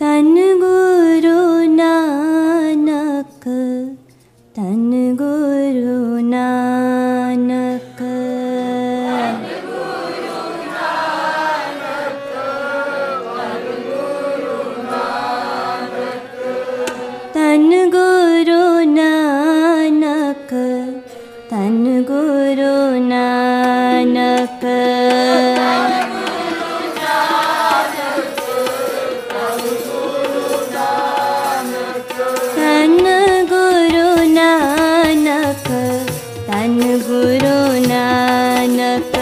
तन गुरु नानक, तन गुरु नानक। तन गुरु नानक, तन गुरु नानक। तन गुरु नानक, तन गुरु नानक।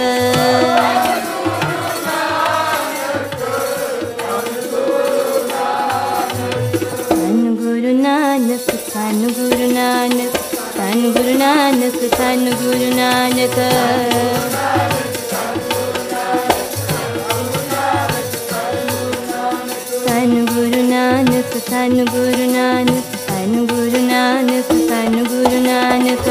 तन गुरु नानक, तन गुरु नानक, तन गुरु नानक, तन गुरु नानक। तन गुरु नानक, तन गुरु नानक, तन गुरु नानक, तन गुरु नानक।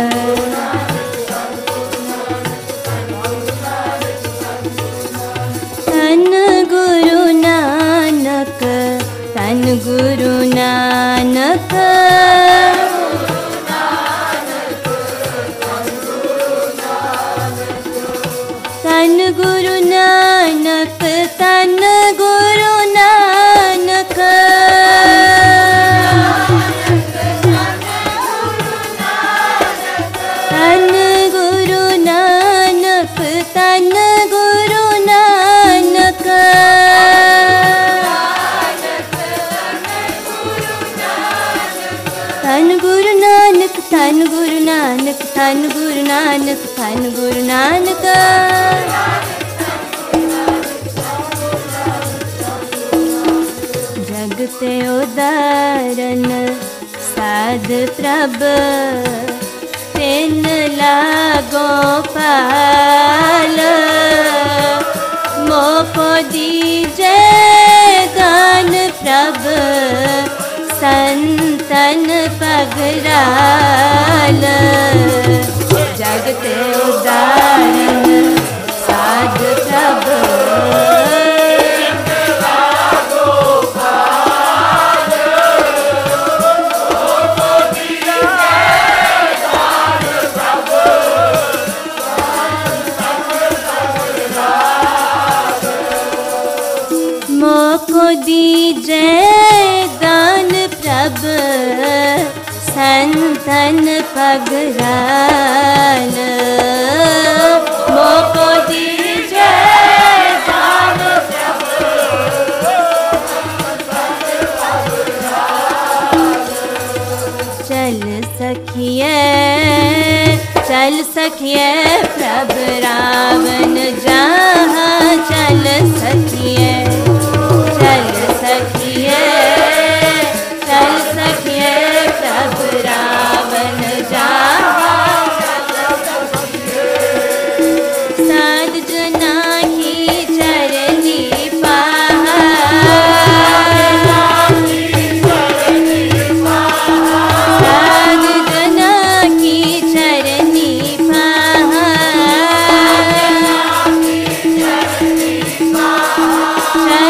तन गुरु नानक, तन गुरु नानक। तन गुरु नानक, तन गुरु नानक। तन गुरु नानक, तन गुरु नानक। तन गुरु नानक, तन गुरु नानक, तन गुरु नानक, तन गुरु नानक। जगते उदाहरण साध प्रभ, तिन लागो पाल। मोको दीजे दान प्रभ, संतन पगराल। जगते उदाहरण साध प्रभ, मोको दीजे दान प्रभ, संतन पगराल। मोको दीजे दान प्रभ, चल सखिए, चल सखिए प्रभ रावण जहाँ। चल सखिए, चल सखिए, चल सखिए प्रभ रावण जहाँ। साध जना की चरनी पहाड़, साध जना की चरनी पहाड़।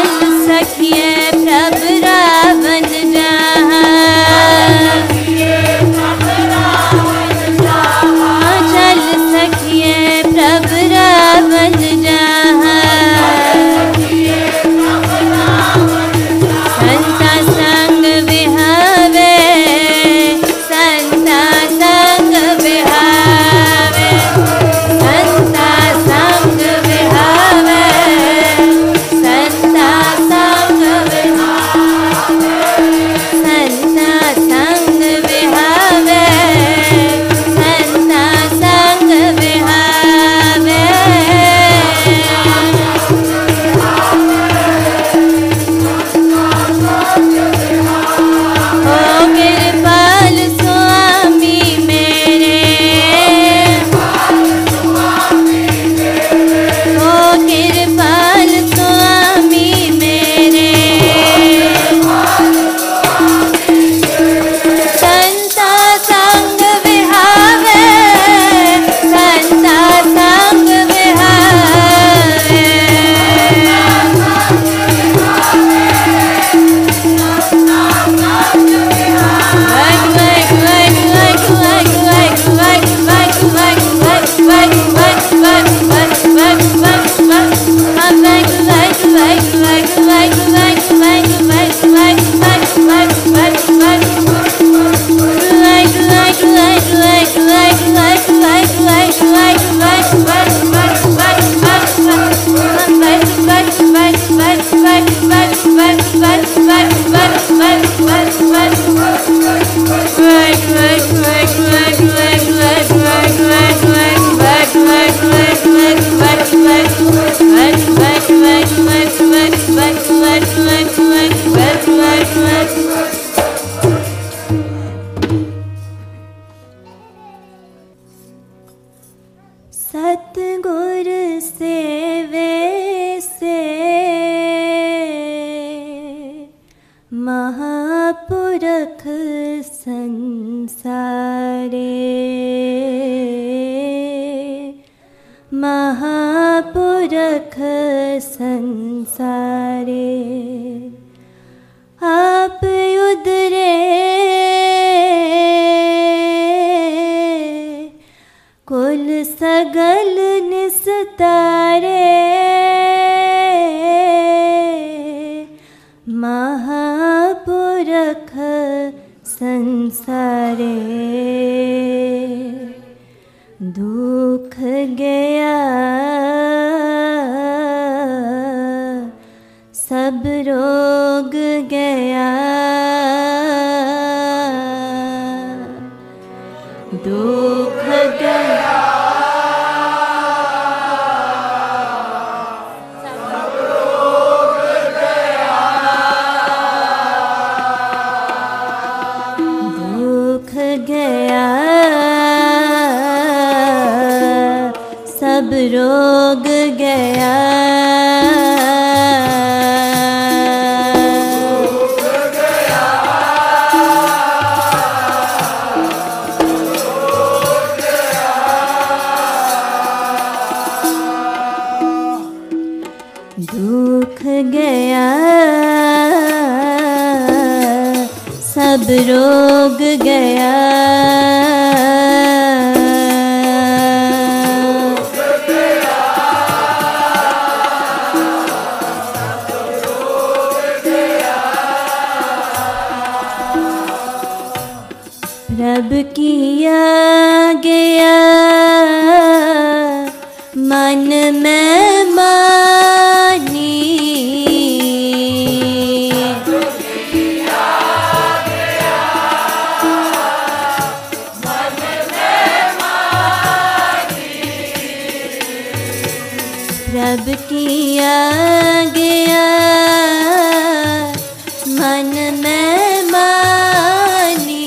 सतगुर सेवे से महापुरख संसारे, महापुरख संसारे। आप उदरे कुल सगल निस्तारे, महापुरख संसारे। दुख गया सब रोग गया, दुख गया सब रोग गया, दुख गया सब रोग गया। दुख गया सब रोग गया। प्रभ किया गया मन में मानी, प्रभ किया गया मन में मानी,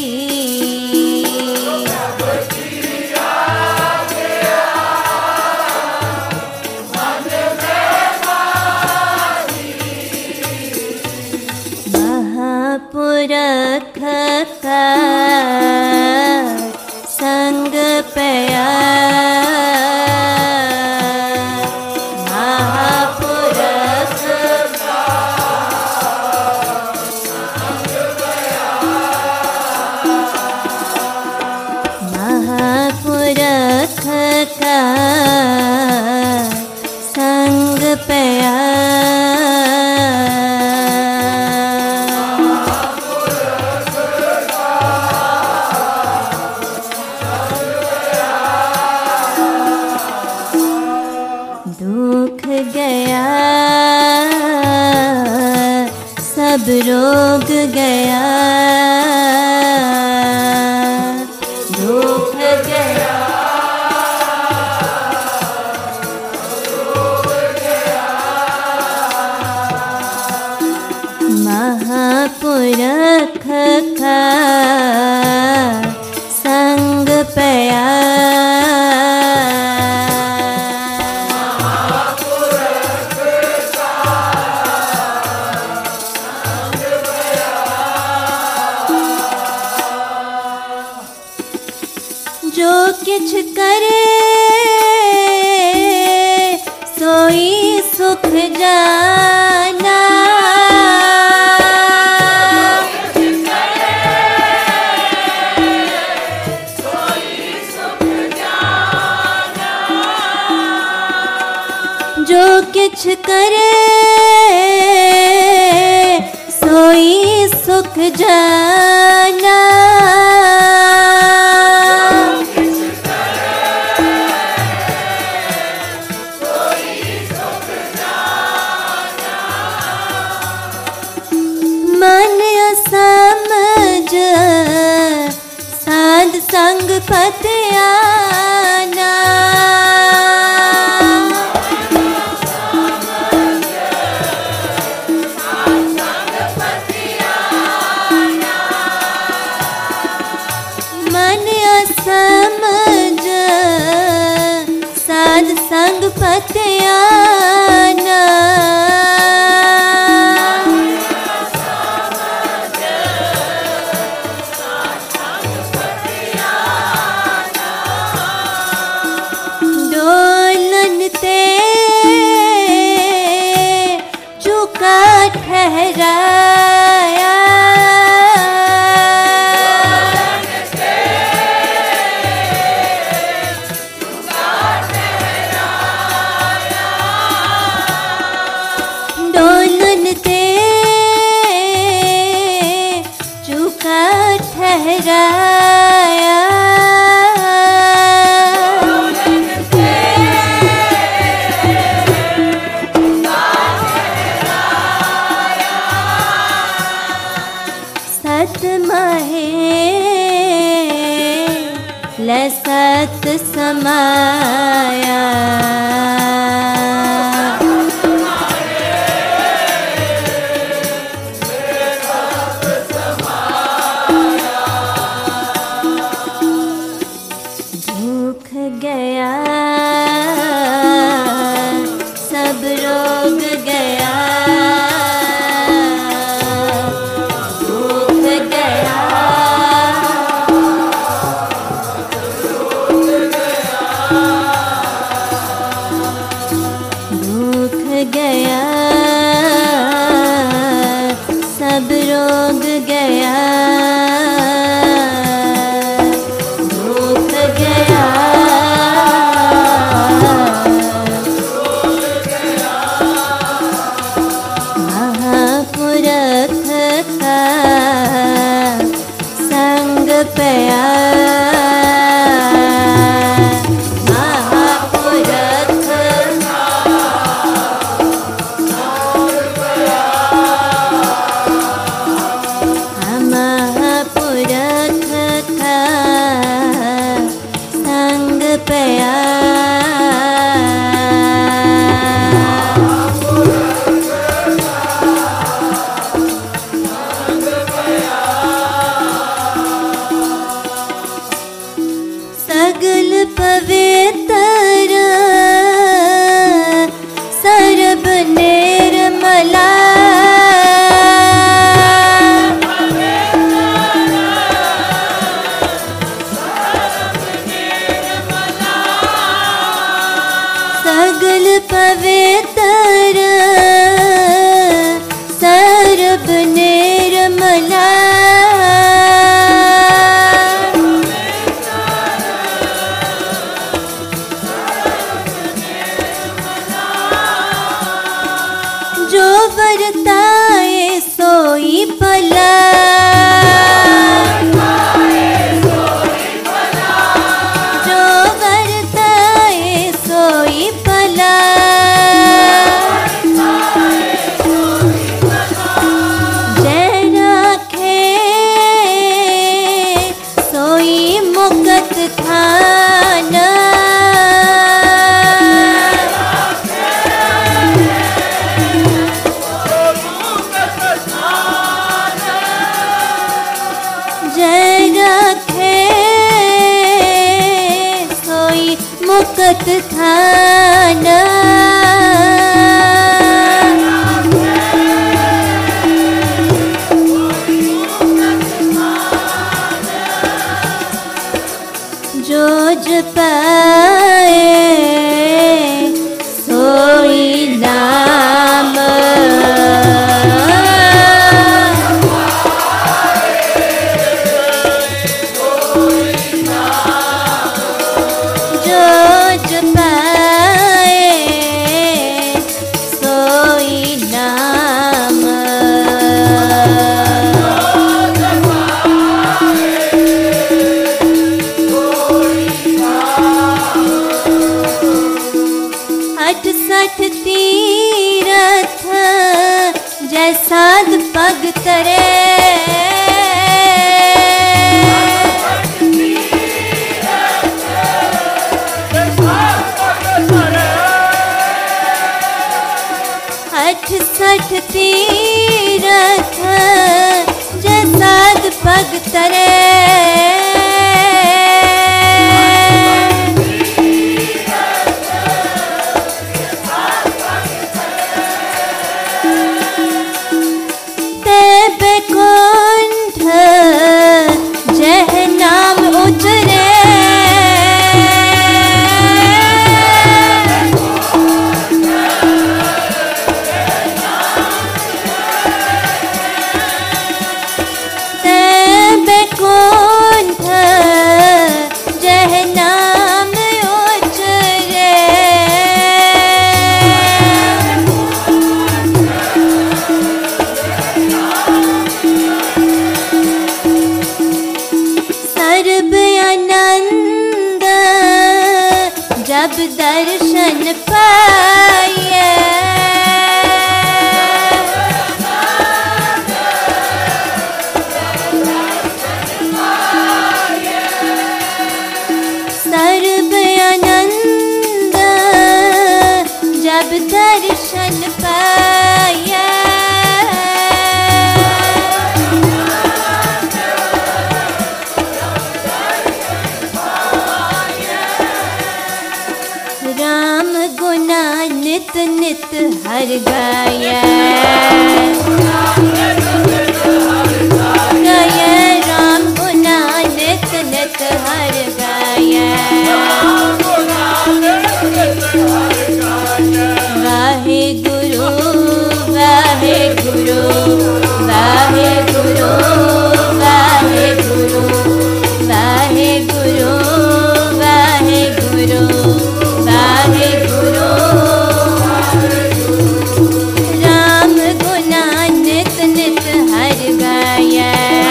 महापुरख का संग पया, महापुरख का संग पया, महापुरख का संग पया। दुख गया सब रोग गया, दुख गया महापुरख का संग पया। जो किछ करे सोई सुख जाना, जो किछ करे सोई सुख जाना, संग पतियाना। मन असमझ साध संग पतियाना। डोलन ते चुका ठहराया। डोलन ते चुका ठहराया। सत महे लसत समाया। भूख गया सब रोग गया। भूख गया भूख गया सब रोग गया। भूख गया महापुरख का संग पया। महापुरख महापुरख का संग पया। सगल पवित्र सर्ब निर्मला। सगल पवित्र सर्ब निर्मला। जो बरताए सोई भला। जो बरताए सोई भला। जय राखे सोई मुकत थान। जय राखे सोई मुकत थान। जो जपाए सोई नाम। जो जपाए सोई नाम। हठ सठ तीरथ जैसाद पग तरे। जब दर्शन पाए सर्व आनंद जब दर्शन पाए राम गुना नित नित हर गाया राम गुना नित नित हर गाया वाहे गुरु वाहे गुरु वाहे गुरु वाहे गुरु वाहे गुरु वाहे गुरु वाहे गुरु राम गुना नित नित हर गाया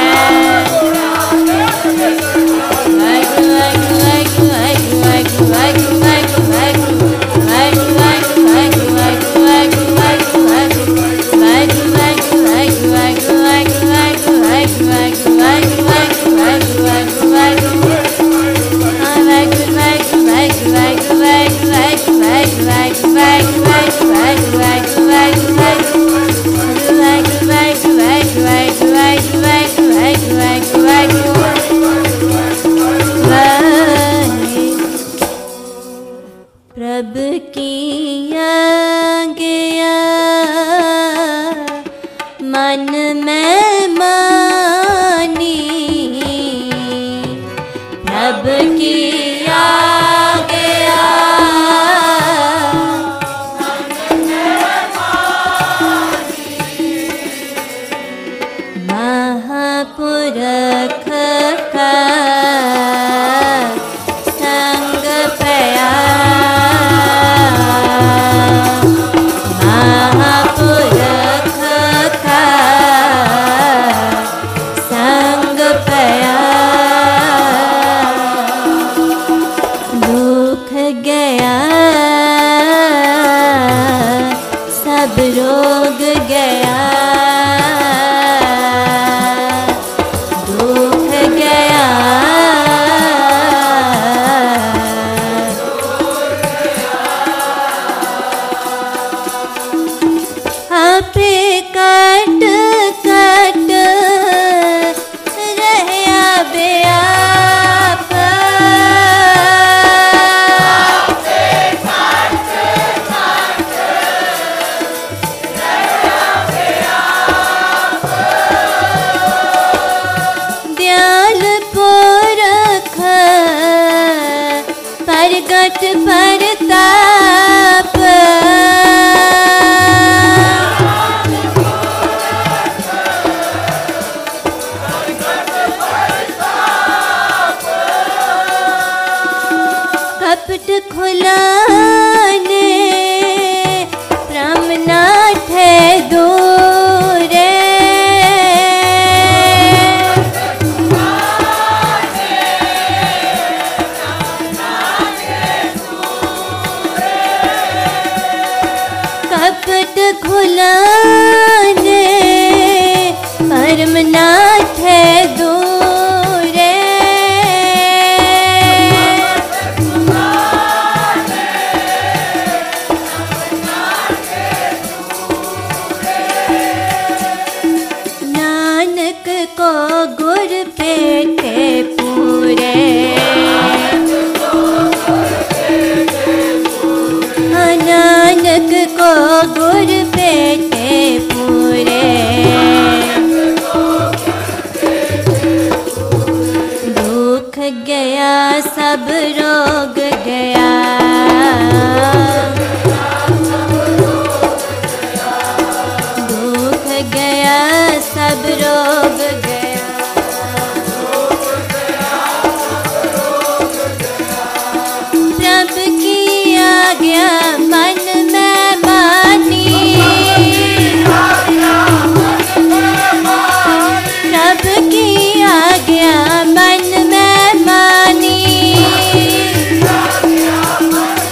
प्रभु की आज्ञा मन में मानी प्रभु की आज्ञा महापुरख का संग पया महापुरख का संग पया दुख गया सब रोग गया दुख गया आपे काट काट रहया बेआप दयाल पुरख प्रगट परताप कपट खुलाने ब्रह्मनाथ है दूरे कपट खुलाने ब्रह्मनाथ है दूरे नानक को गुर पेटे पूरे नानक को गुर पेटे पूरे दुख गया सब रोग गया दुख गया सब रोग गया प्रभु की आज्ञा मन में मानी प्रभु की आज्ञा मन में मानी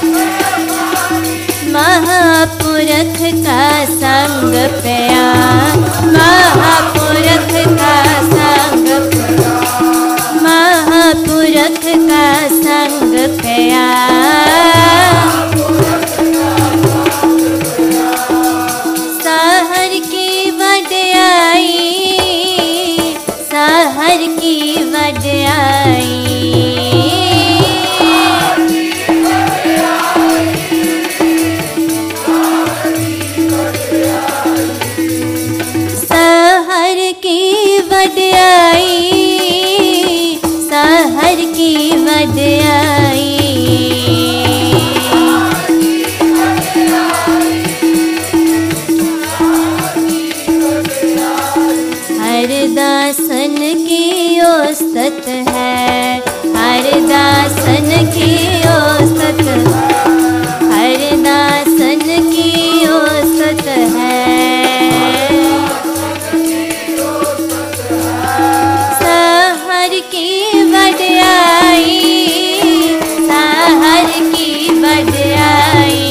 वड्याई। सहर की वड्याई, सहर की वड्याई। हर दासन की औसत है, हर दासन की औसत, हर दासन की औसत है। सहर की वड्याई, सहर की वड्याई।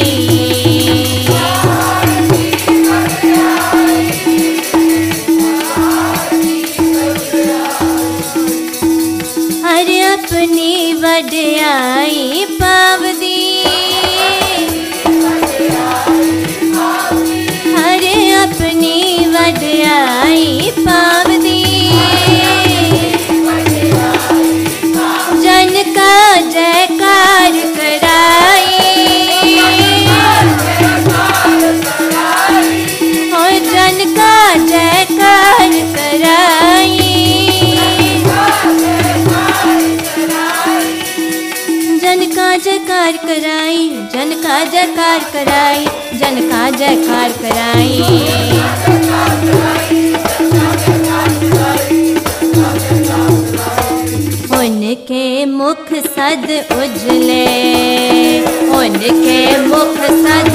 हर अपनी वड्याई पावदी, हर अपनी वड्याई पावदी। जन का जयकार कराई, और जन का जयकार कराई। जन का जयकार कराई, जन का जयकार कराई, जन का जयकार कराई। उनके मुख सद उजले, उनके मुख सद,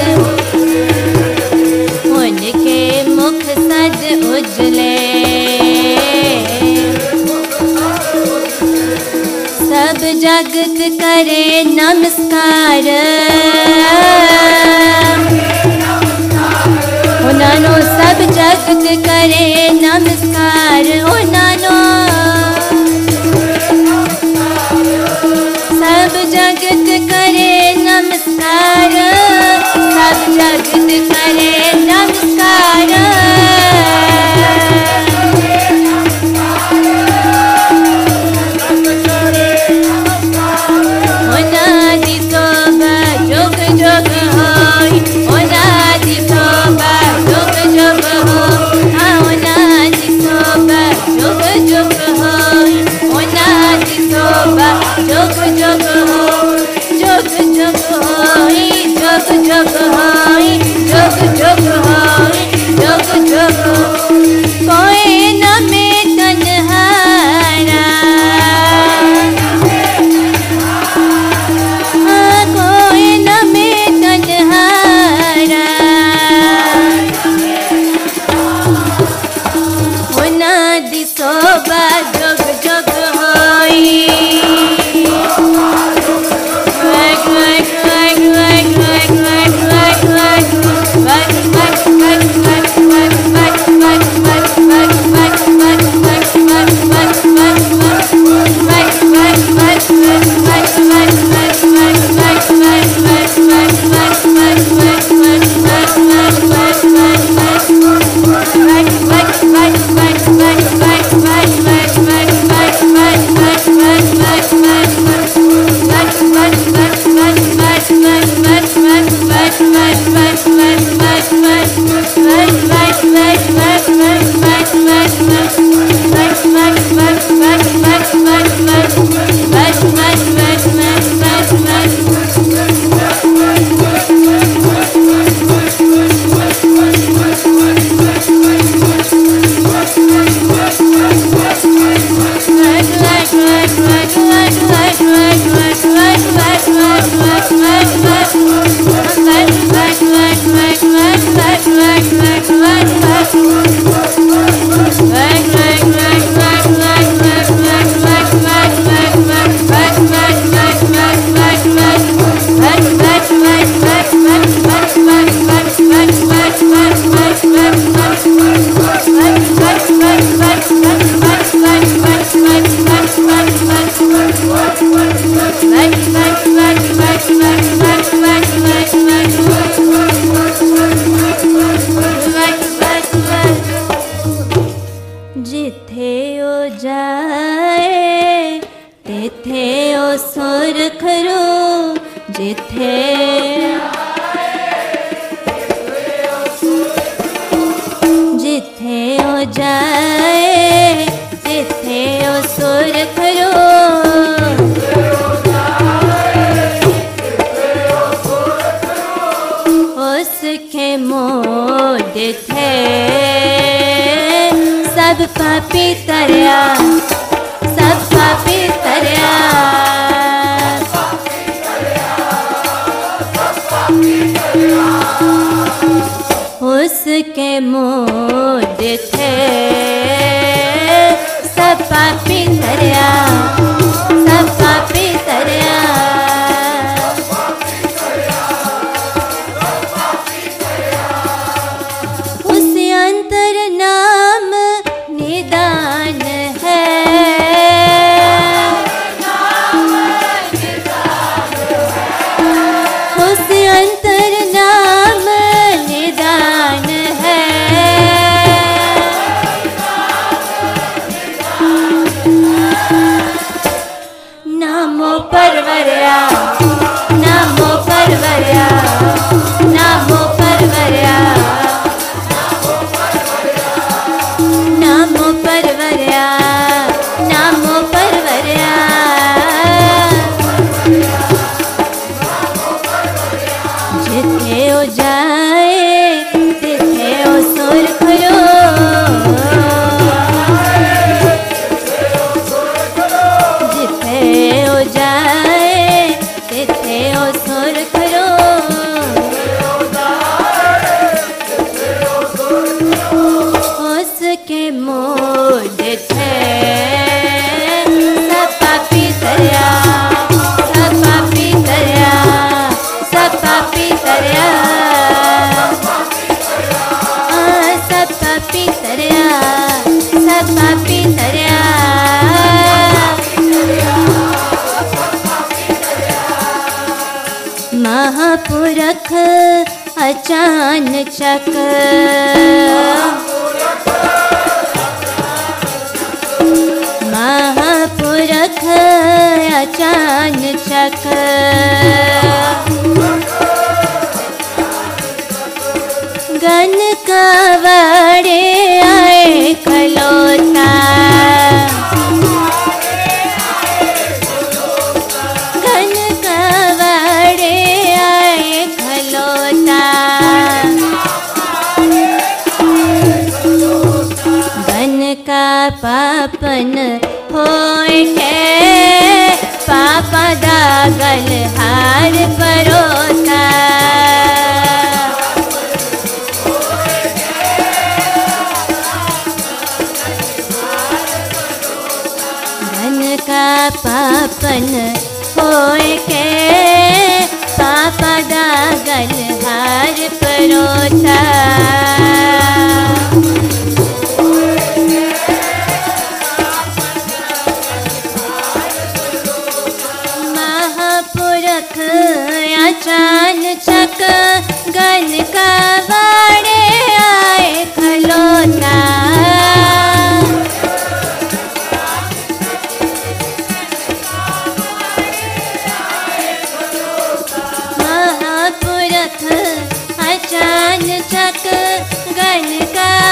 उनके मुख सद उजले। सब जगत करे नमस्कार, ओ नानो सब जगत करे नमस्कार। ओ नानो सब जगत करे नमस्कार, सब जगत करे नमस्कार। ओनादि सोबा जोग जोग होई, ओनादि सोबा जोग जोग होई। हाँ ओनादि सोबा जोग जोग होई, ओनादि सोबा जोग जोग होई। जोग जोग होई, जोग जोग होई, जोग जोग होई, जोग जोग होई। कोई न में तन्हारा, कोई न में तन्हारा। ओनादि सोबा जोग जोग होई। जिथे ओ जाए तिथे ओ सुर खरो, जिथे जिथे ओ जाए तिथे ओ सुर खरो, उसके मोड़ थे सब पापी तरया, सब पापी तरया, उसके मोड़ थे सब पापी तरया, सब पापी तरया, उस अंतर नाम निदान है, उस अंतर नाम निदान है, नामो परवरया, नामो परवरया, नामो परवरया, नामो परवरया, नामो परवरया, जिथे ओ जाए तिथे ओ सुर खरो, जिथे ओ जाए तिथे ओ सुर खरो, उसके मोड़ थे सब पापी तरया, सब पापी तरया, सब पापी तरया, सब पापी तरया, सब पापी तरया, महापुरख अचानचक, महापुरख अचानचक, गन कवड़े आए खलोता, गन कवड़े आए खलोता, गन का पापन होए के पापा दागल हार परोता, गन का पापन होए के पापा दागल हार परोता, महापुरख अचानचक गन का वाड़े आए खलोता, महापुरख अचानचक गन का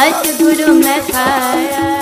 सतगुरु मैं खाया।